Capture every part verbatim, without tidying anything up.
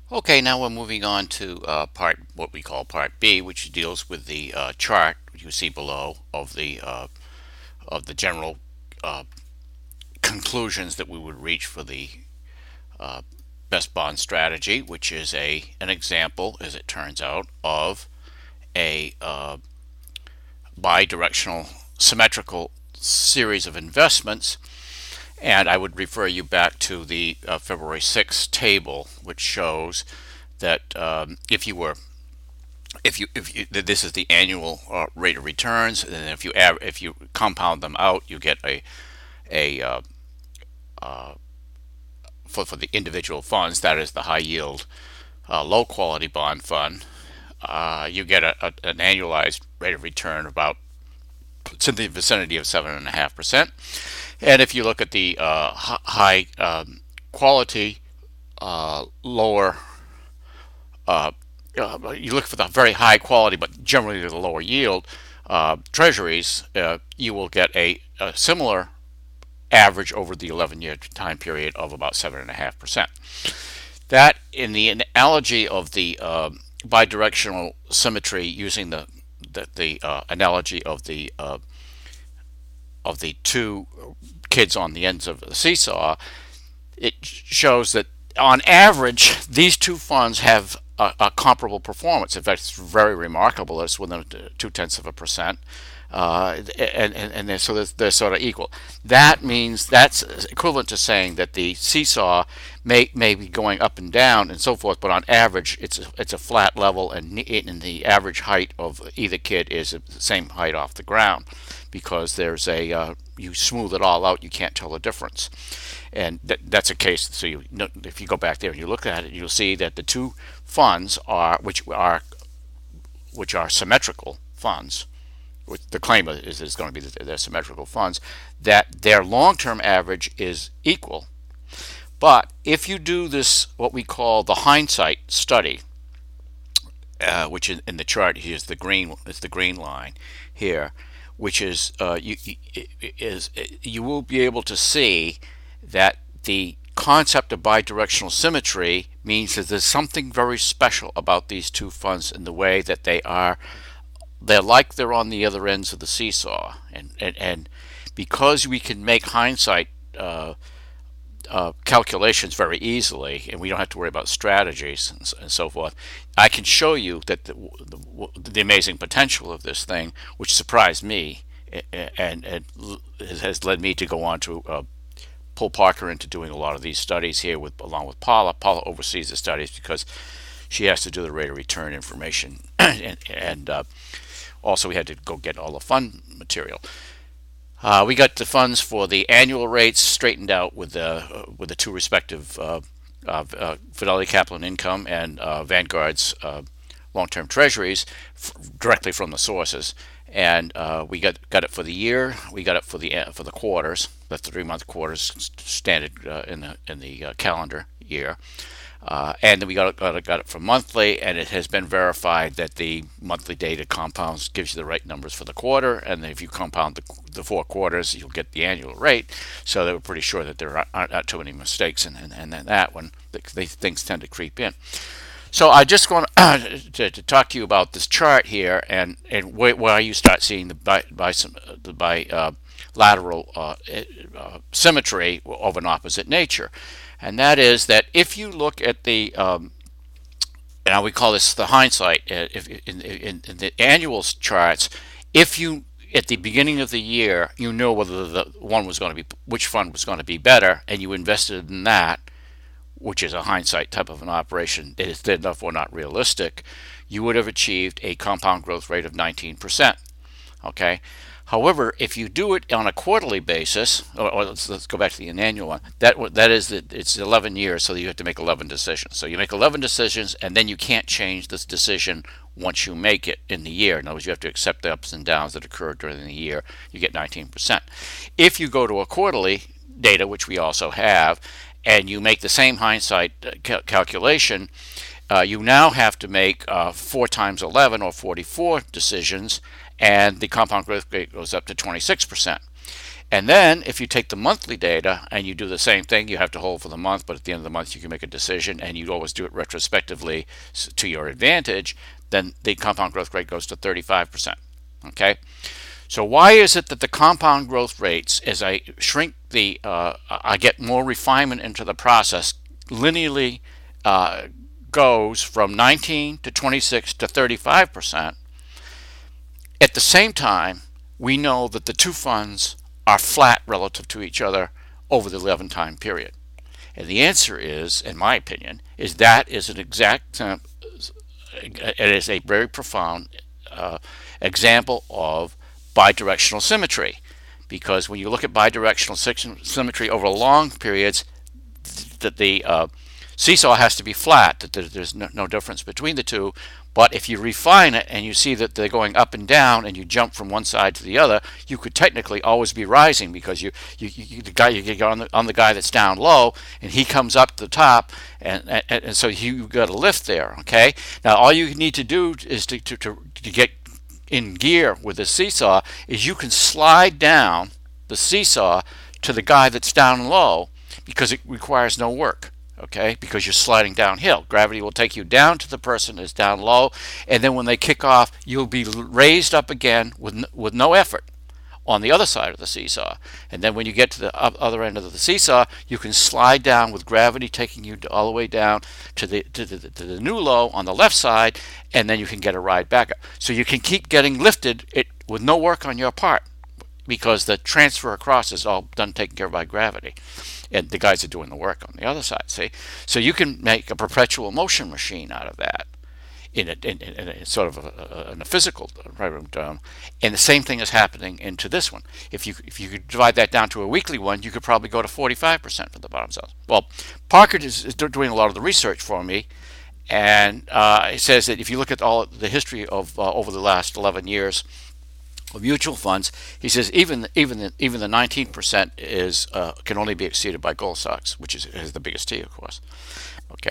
Okay, now we're moving on to uh, part what we call part B, which deals with the uh, chart you see below of the uh, of the general uh, conclusions that we would reach for the uh, best bond strategy, which is a an example, as it turns out, of a uh, bidirectional symmetrical series of investments. And I would refer you back to the uh, February sixth table, which shows that um, if you were if you if you, this is the annual uh, rate of returns, and if you add, if you compound them out, you get a a uh, for for the individual funds, that is the high yield, uh, low quality bond fund, uh, you get a, a, an annualized rate of return of about it's in the vicinity of seven and a half percent. And if you look at the uh, high um, quality, uh, lower uh, uh, you look for the very high quality, but generally the lower yield uh, treasuries, uh, you will get a, a similar average over the eleven year time period of about seven point five percent. That, in the analogy of the uh, bidirectional symmetry, using the the, the uh, analogy of the uh, of the two kids on the ends of the seesaw, it shows that on average, these two funds have a, a comparable performance. In fact, it's very remarkable. It's within two tenths of a percent. Uh, and, and, and they're, so they're, they're sort of equal. That means that's equivalent to saying that the seesaw may, may be going up and down and so forth, but on average, it's a, it's a flat level, and, and the average height of either kid is the same height off the ground, because there's a uh, you smooth it all out, you can't tell the difference. And that, that's a case. So you, if you go back there and you look at it, you'll see that the two funds are which are which are symmetrical funds. The claim is that it's going to be that they're symmetrical funds. That their long-term average is equal. But if you do this, what we call the hindsight study, uh, which in, in the chart here is the green is the green line here, which is uh, you is you will be able to see that the concept of bidirectional symmetry means that there's something very special about these two funds in the way that they are they're like they're on the other ends of the seesaw, and and, and because we can make hindsight uh, uh, calculations very easily, and we don't have to worry about strategies and, and so forth, I can show you that the, the, the amazing potential of this thing, which surprised me, and, and has led me to go on to uh, pull Parker into doing a lot of these studies here with along with Paula. Paula oversees the studies because she has to do the rate of return information, and, and uh, also we had to go get all the fund material. Uh, we got the funds for the annual rates straightened out with the uh, with the two respective uh, uh, uh, Fidelity Capital and Income and uh, Vanguard's uh, long-term treasuries f- directly from the sources, and uh, we got got it for the year. We got it for the uh, for the quarters, the three-month quarters standard uh, in the in the uh, calendar year. Uh, and then we got it, got, it, got it for monthly, and it has been verified that the monthly data compounds gives you the right numbers for the quarter, and if you compound the, the four quarters, you'll get the annual rate. So they were pretty sure that there aren't, aren't too many mistakes in, in, in that one. They, things tend to creep in. So I just want to, to talk to you about this chart here, and, and where you start seeing the by, by some the by uh, lateral uh, uh, symmetry of an opposite nature. And that is that if you look at the, um, now we call this the hindsight, uh, if, in, in, in the annual charts, if you, at the beginning of the year, you know whether the one was going to be, which fund was going to be better, and you invested in that, which is a hindsight type of an operation, it is therefore not realistic, you would have achieved a compound growth rate of nineteen percent. Okay? However, if you do it on a quarterly basis, or, or let's, let's go back to the annual one, that that is that it's eleven years, so you have to make eleven decisions. So you make eleven decisions, and then you can't change this decision once you make it in the year. In other words, you have to accept the ups and downs that occur during the year. You get nineteen percent. If you go to a quarterly data, which we also have, and you make the same hindsight cal- calculation, uh, you now have to make uh, four times eleven, or forty-four decisions, and the compound growth rate goes up to twenty-six percent. And then if you take the monthly data and you do the same thing, you have to hold for the month, but at the end of the month you can make a decision, and you always do it retrospectively to your advantage, then the compound growth rate goes to thirty-five percent. Okay? So why is it that the compound growth rates, as I shrink the, uh, I get more refinement into the process, linearly uh, goes from nineteen to twenty-six to thirty-five percent? At the same time, we know that the two funds are flat relative to each other over the eleven time period. And the answer is, in my opinion, is that is an exact, uh, it is a very profound uh, example of bidirectional symmetry. Because when you look at bidirectional symmetry over long periods, that the uh, seesaw has to be flat, that there's no, no difference between the two. But if you refine it and you see that they're going up and down and you jump from one side to the other, you could technically always be rising, because you, you, you the guy you get on the, on the guy that's down low, and he comes up to the top, and, and, and so you got a lift there. Okay, now all you need to do is to, to, to, to get in gear with the seesaw is you can slide down the seesaw to the guy that's down low, because it requires no work. Okay, because you're sliding downhill. Gravity will take you down to the person that's down low, and then when they kick off, you'll be raised up again with no, with no effort on the other side of the seesaw. And then when you get to the other end of the seesaw, you can slide down with gravity taking you all the way down to the to the, to the new low on the left side, and then you can get a ride back up. So you can keep getting lifted it with no work on your part, because the transfer across is all done taken care of by gravity, and the guys are doing the work on the other side. See, so you can make a perpetual motion machine out of that, in a, in, in a sort of a, in a physical term. And the same thing is happening into this one. If you if you could divide that down to a weekly one, you could probably go to forty-five percent for the bottom cells. Well, Parker is, is doing a lot of the research for me, and uh, it says that if you look at all the history of uh, over the last eleven years of mutual funds, he says even even the, even the nineteen percent is uh, can only be exceeded by gold stocks, which is, is the biggest T, of course. Okay,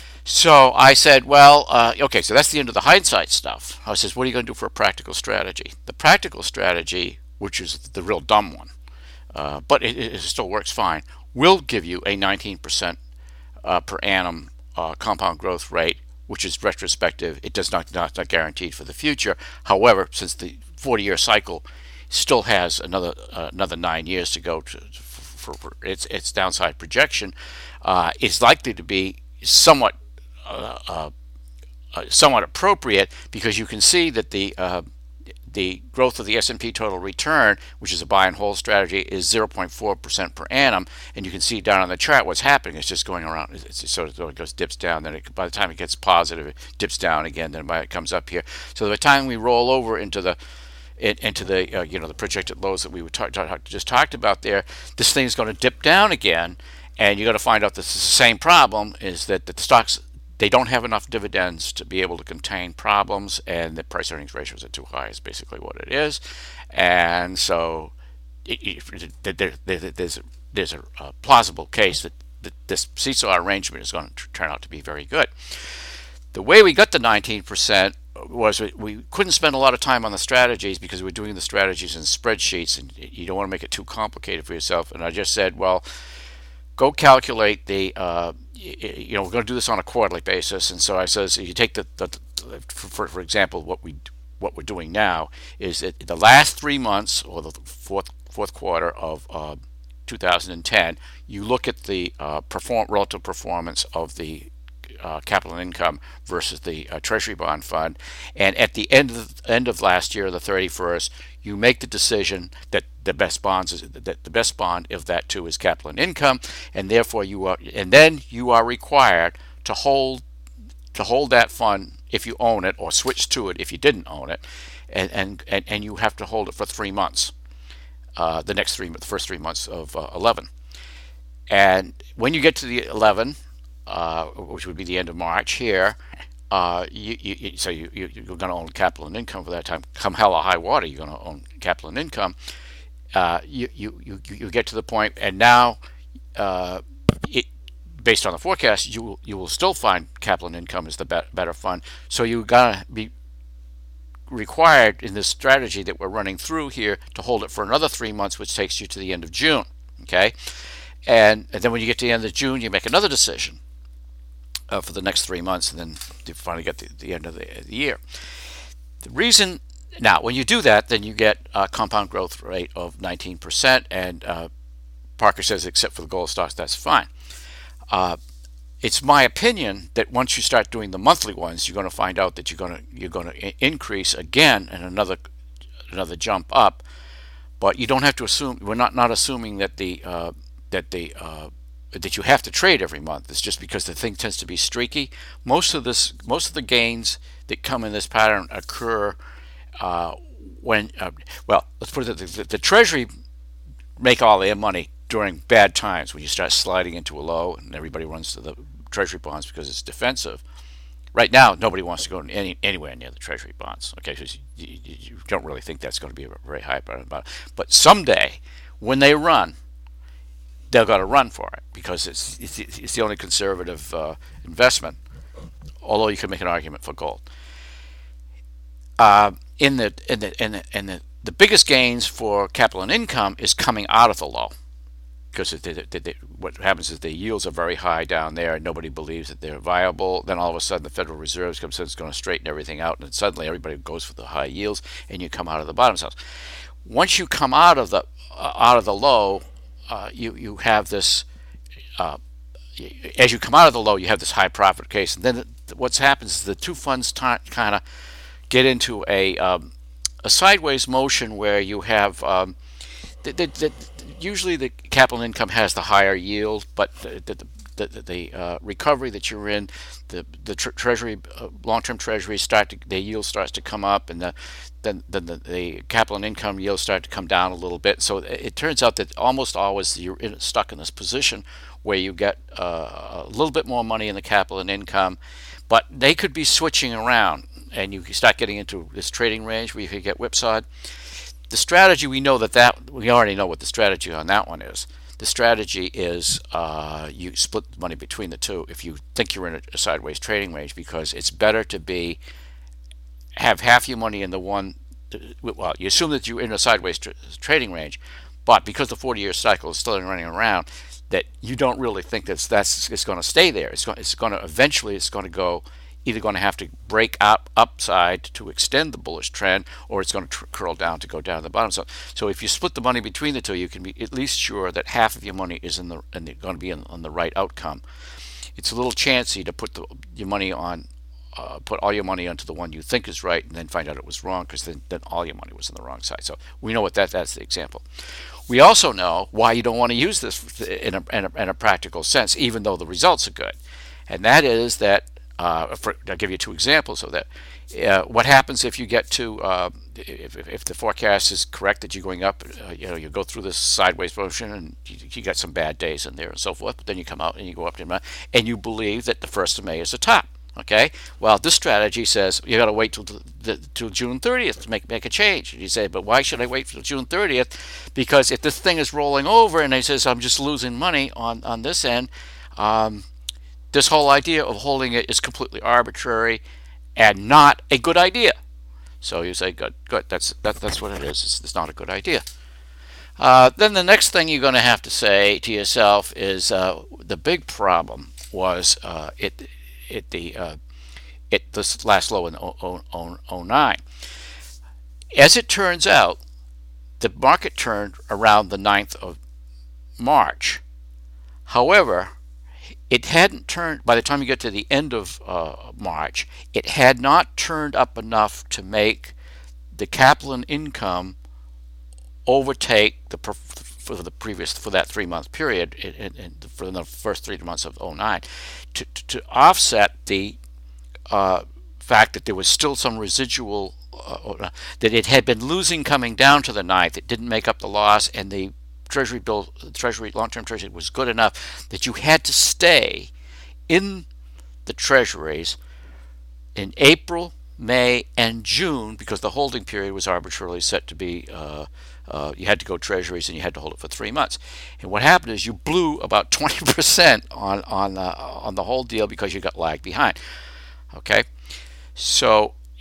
so I said, well, uh, okay, so that's the end of the hindsight stuff. I says, what are you going to do for a practical strategy? The practical strategy, which is the real dumb one, uh, but it, it still works fine, will give you a nineteen percent uh, per annum uh, compound growth rate, which is retrospective. It does not not, not guaranteed for the future. However, since the forty-year cycle still has another uh, another nine years to go to, for, for its its downside projection, uh, it's likely to be somewhat uh, uh, uh, somewhat appropriate, because you can see that the uh, the growth of the S and P total return, which is a buy and hold strategy, is zero point four percent per annum, and you can see down on the chart what's happening. It's just going around. It's just sort of it goes dips down, then it, by the time it gets positive, it dips down again, then by it comes up here. So by the time we roll over into the into the uh, you know the projected lows that we were talk, talk, just talked about there, this thing is going to dip down again, and you're going to find out that the same problem is that the stocks, they don't have enough dividends to be able to contain problems, and the price earnings ratios are too high is basically what it is. And so it, it, there, there, there's, there's a, a plausible case that, that this seesaw arrangement is going to turn out to be very good. The way we got the nineteen percent was we, we couldn't spend a lot of time on the strategies, because we're doing the strategies in spreadsheets, and you don't want to make it too complicated for yourself. And I just said, well, go calculate the uh, you know we're going to do this on a quarterly basis. And so I says, you take the, the, the for, for example, what we what we're doing now is that the last three months, or the fourth fourth quarter of uh, two thousand ten, you look at the uh, perform relative performance of the uh, capital income versus the uh, Treasury bond fund, and at the end of the, end of last year, the thirty-first, you make the decision that the best bonds is that the best bond of that too is capital and income, and therefore you are and then you are required to hold to hold that fund if you own it, or switch to it if you didn't own it, and and and, and you have to hold it for three months, uh, the next three the first three months of uh, eleven. And when you get to the eleven, uh, which would be the end of March here, uh, you, you, so you, you, you're going to own capital and income for that time. Come hell or high water, you're going to own capital and income. Uh, you, you, you, you get to the point, and now, uh, it, based on the forecast, you will, you will still find capital and income is the be better fund. So you're going to be required in this strategy that we're running through here to hold it for another three months, which takes you to the end of June. Okay, and, and then when you get to the end of June, you make another decision uh, for the next three months, and then you finally get to the end of the, the year. The reason now, when you do that, then you get a compound growth rate of nineteen percent, and uh, Parker says, except for the gold stocks, that's fine. Uh, it's my opinion that once you start doing the monthly ones, you're going to find out that you're going to you're going to increase again and another another jump up. But you don't have to assume. We're not not assuming that the uh, that the uh, that you have to trade every month. It's just because the thing tends to be streaky. Most of this, most of the gains that come in this pattern occur uh, when uh, well, let's put it the, the, the Treasury make all their money during bad times when you start sliding into a low and everybody runs to the Treasury bonds because it's defensive. Right now, nobody wants to go any, anywhere near the Treasury bonds, okay, because you, you, you don't really think that's going to be a very high part. But someday, when they run, they're going to run for it because it's it's, it's the only conservative uh, investment, although you can make an argument for gold. Uh, in the in the in the, in the the biggest gains for capital and income is coming out of the low, because they, they, they, what happens is the yields are very high down there and nobody believes that they're viable. Then all of a sudden the Federal Reserve comes in, it's going to straighten everything out, and then suddenly everybody goes for the high yields and you come out of the bottom zones. Once you come out of the uh, out of the low, uh, you you have this uh, as you come out of the low, you have this high profit case, and then what happens is the two funds kind of get into a um, a sideways motion where you have um, the, the, the, usually the capital income has the higher yield, but the, the, the, the uh, recovery that you're in, the the tr treasury, uh, long-term treasuries start to, their yield starts to come up, and the then then the, the capital and income yields start to come down a little bit. So it, it turns out that almost always you're in, stuck in this position where you get uh, a little bit more money in the capital and income, but they could be switching around, and you start getting into this trading range where you could get whipsawed. The strategy, we know that that we already know what the strategy on that one is. The strategy is uh, you split the money between the two if you think you're in a, a sideways trading range, because it's better to be have half your money in the one. Well, you assume that you're in a sideways tra trading range, but because the forty-year cycle is still running around, that you don't really think that's that's it's going to stay there. It's going it's going to eventually it's going to go. Either going to have to break up upside to extend the bullish trend, or it's going to curl down to go down the bottom. So, so if you split the money between the two, you can be at least sure that half of your money is in the and going to be in, on the right outcome. It's a little chancy to put the, your money on, uh, put all your money onto the one you think is right, and then find out it was wrong, because then, then all your money was on the wrong side. So we know what that that's the example. We also know why you don't want to use this in a, in a, in a practical sense, even though the results are good, and that is that. Uh, for, I'll give you two examples of that. Uh, what happens if you get to uh, if, if the forecast is correct that you're going up? Uh, you know, you go through this sideways motion, and you, you got some bad days in there and so forth. But then you come out and you go up to, and you believe that the first of May is the top. Okay. Well, this strategy says you got to wait till the, till June thirtieth to make make a change. And you say, but why should I wait till June thirtieth? Because if this thing is rolling over and it says I'm just losing money on on this end. Um, This whole idea of holding it is completely arbitrary and not a good idea. So you say, good, good. That's that, that's what it is. It's, it's not a good idea. Uh, then the next thing you're going to have to say to yourself is uh, the big problem was uh, it it the uh, it this last low in oh nine. As it turns out, the market turned around the ninth of March. However, it hadn't turned, by the time you get to the end of uh, March, it had not turned up enough to make the capital and income overtake the for the previous for that three month period, and, and for the first three months of oh nine, to, to, to offset the uh, fact that there was still some residual uh, that it had been losing coming down to the ninth. It didn't make up the loss, and the Treasury bill, Treasury long-term Treasury was good enough that you had to stay in the Treasuries in April, May, and June, because the holding period was arbitrarily set to be. Uh, uh, you had to go Treasuries, and you had to hold it for three months. And what happened is you blew about twenty percent on on uh, on the whole deal because you got lagged behind. Okay, so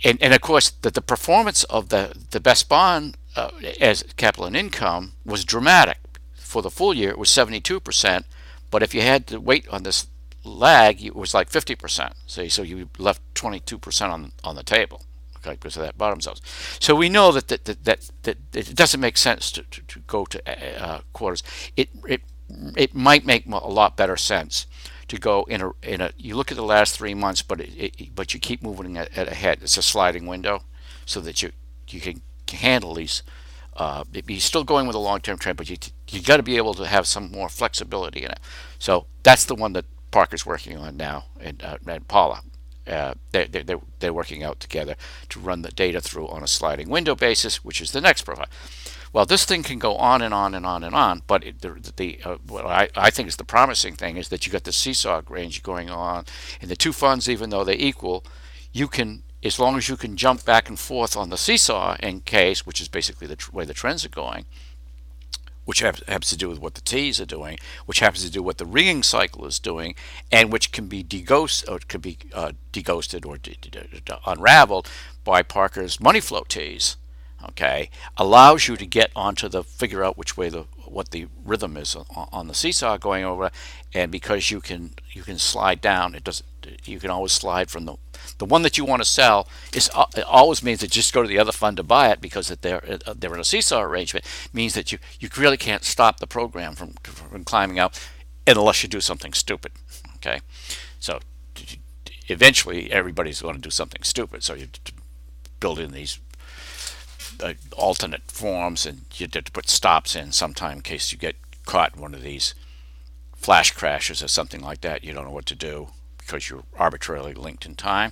and, and of course, the, the performance of the, the best bond uh, as capital and income was dramatic. For the full year, it was seventy-two percent, but if you had to wait on this lag, it was like fifty percent. So, so you left twenty-two percent on, on the table, okay, because of that bottom zones. So we know that that, that, that, that it doesn't make sense to, to, to go to uh, quarters. It, it, it might make a lot better sense to go in a, in a you look at the last three months, but it, it, but you keep moving it ahead. It's a sliding window, so that you you can handle these. Uh, you're still going with a long-term trend, but you you got to be able to have some more flexibility in it. So that's the one that Parker's working on now, and, uh, and Paula. Uh, they're, they're, they're working out together to run the data through on a sliding window basis, which is the next profile. Well, this thing can go on and on and on and on, but it, the, the uh, what I, I think is the promising thing is that you got the seesaw range going on, and the two funds, even though they equal, you can, as long as you can jump back and forth on the seesaw in case, which is basically the way the trends are going, which happens to do with what the T's are doing, which happens to do what the ringing cycle is doing, and which can be deghost or can be uh, deghosted or de de de unraveled by Parker's money flow T's. Okay, allows you to get onto the figure out which way the what the rhythm is on, on the seesaw going over, and because you can you can slide down, it does you can always slide from the the one that you want to sell. Is it always means that just go to the other fund to buy it, because that they're they're in a seesaw arrangement, means that you you really can't stop the program from from climbing out unless you do something stupid. Okay, so eventually everybody's going to do something stupid, so you build in these Uh, alternate forms, and you have to put stops in sometime in case you get caught in one of these flash crashes or something like that. You don't know what to do because you're arbitrarily linked in time,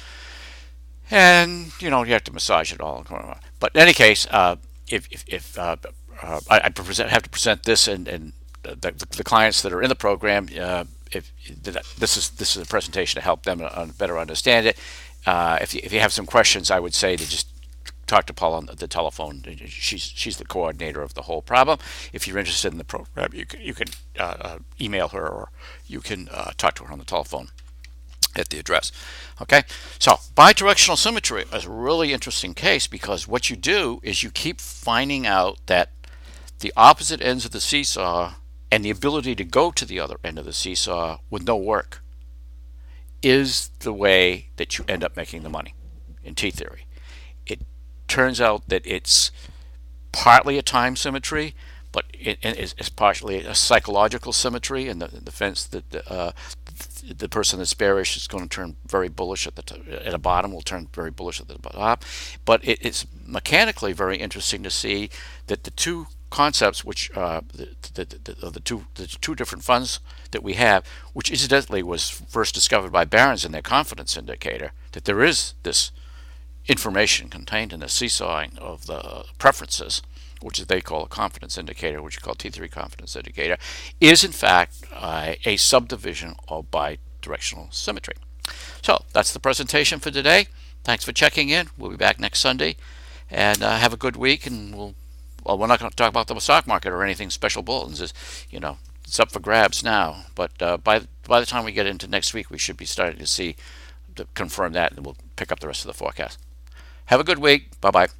and you know you have to massage it all. But in any case, uh, if, if, if uh, uh, I, I present, have to present this, and, and the, the clients that are in the program, uh, if this is this is a presentation to help them better understand it. Uh, if you, if you have some questions, I would say to just talk to Paula on the telephone. She's she's the coordinator of the whole problem. If you're interested in the program, you can you can uh, email her, or you can uh, talk to her on the telephone at the address. Okay, so bidirectional symmetry is a really interesting case, because what you do is you keep finding out that the opposite ends of the seesaw and the ability to go to the other end of the seesaw with no work is the way that you end up making the money in T theory. It turns out that it's partly a time symmetry, but it is partially a psychological symmetry, in the, the sense that the, uh, the person that's bearish is going to turn very bullish at the t at the bottom, will turn very bullish at the top. But it, it's mechanically very interesting to see that the two concepts, which uh, the, the, the, the two the two different funds that we have, which incidentally was first discovered by Barron's in their confidence indicator, that there is this information contained in the seesawing of the preferences, which they call a confidence indicator, which is called T three confidence indicator, is in fact uh, a subdivision of bidirectional symmetry. So that's the presentation for today. Thanks for checking in. We'll be back next Sunday, and uh, have a good week. And we'll well, we're not going to talk about the stock market or anything special bulletins. Is you know it's up for grabs now, but uh, by by the time we get into next week, we should be starting to see to confirm that, and we'll pick up the rest of the forecast. Have a good week. Bye bye.